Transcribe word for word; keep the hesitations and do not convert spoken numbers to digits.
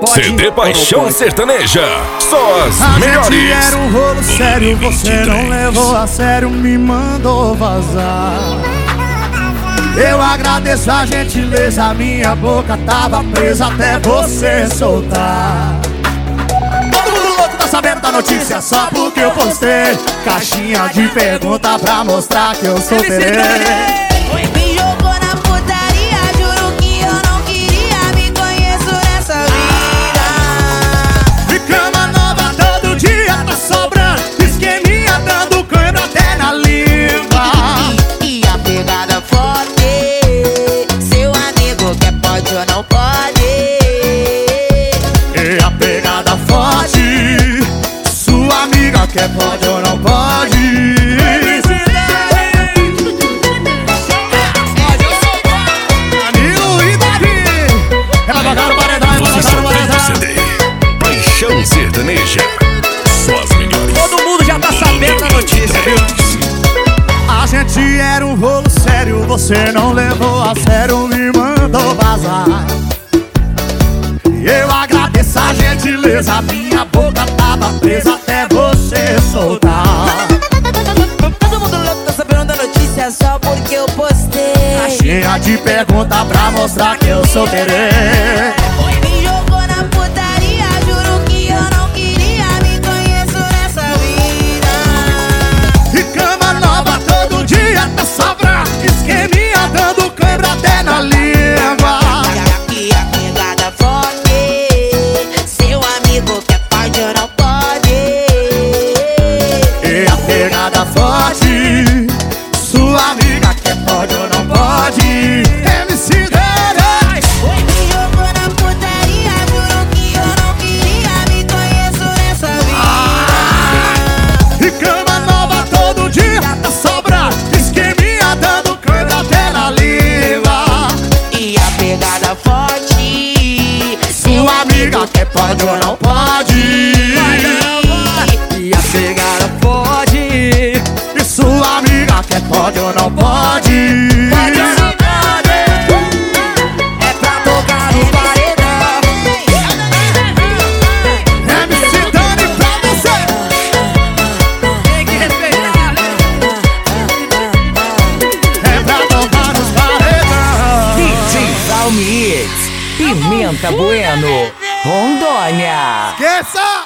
C D Paixão Sertaneja, só as a melhores. Gente era um rolo sério, você não levou a sério, me mandou vazar. Eu agradeço a gentileza, minha boca tava presa até você soltar. Todo mundo louco tá sabendo da notícia só porque eu postei caixinha de pergunta pra mostrar que eu sou terei. Me jogou na putaria, juro que eu não queria, me conheço nessa vida. De cama nova todo dia tá sobrando, esqueminha dando cãibra até na língua. E, e a pegada forte, seu amigo quer pode ou não pode. E a pegada forte, sua amiga quer pode ou não pode. Sertaneja, só as melhores. Todo mundo já tá sabendo da notícia, viu? A gente era um rolo sério, você não levou a sério, me mandou vazar. E eu agradeço a gentileza, minha boca tava presa até você soltar. Todo mundo louco tá sabendo da notícia só porque eu postei Caixinha de pergunta pra mostrar que eu sou terei. Me jogou na putaria, juro que eu não queria, me conheço nessa vida. E cama nova todo dia tá sobrando, esqueminha dando cãibra até na língua. E a pegada forte, seu amigo quer pode ou não pode. E a pegada forte, sua amiga quer pode ou não pode. M C dez. Me jogou na putaria, juro que eu não queria, me conheço nessa vida. E cama nova todo dia tá sobrando, esqueminha dando cãibra até na língua. E a pegada forte, Sua amiga quer pode ou não pode. E a pegada pode. E sua amiga quer pode ou não pode. Pode ou não pode? É pra tocar no paredão. M C Dani pra você. Tem que respeitar, né? É pra tocar nos paredão. D J Valmix, Pimenta Bueno, Rondônia. Esqueça!